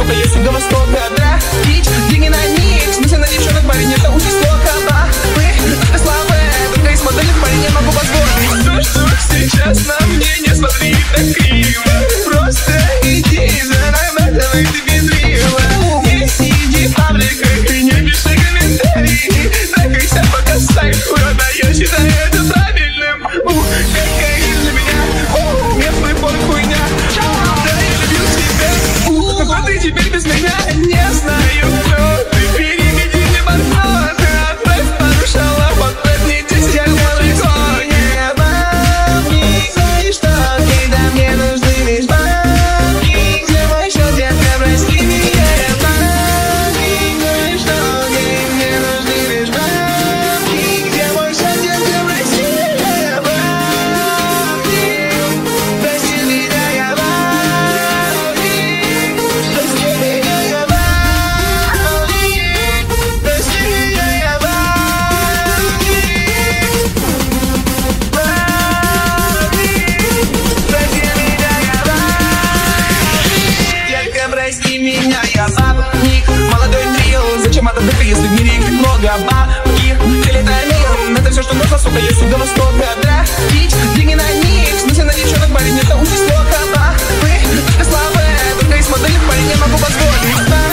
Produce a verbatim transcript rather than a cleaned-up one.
востока, я с юго-востока. Тратить деньги на них, в смысле на девчонок, парень, это очень плохо. Бабы, это слабые, только из моделей парень не могу позволить. То, что сейчас на мне, не смотри так криво. Просто иди за нами, ты безрила. Не сиди в пабликах и не пиши комментарии. Трахайся, пока сайт урода, я считаю это правильным. Ух, кокаин для меня, ух, местный порт хуйня. Да, я любил тебя, ух, но ты теперь без меня. Не знаю, кто ты, переведи мне банкноты. Отправь пару шалов, отправь мне десять далеко. Не бабки, что когда мне нужны лишь бабки. Где мой счет, детка, прости меня. Бабки, что когда мне нужны лишь бабки. Где мой счет, детка, прости меня. Бабки, прости меня, я бабки. Прости меня, я бабки. Прости меня, я бабки. Детка, прости меня, я бабник. Молодой трио, зачем это дыха, если в мире их много? Бабки, прилетай мир, это все, что нужно, сука, есть юго-востока. Тратить деньги на них, в смысле на девчонок, парень, это очень плохо. Бабы, это слабые, только из моделей парень не могу позволить.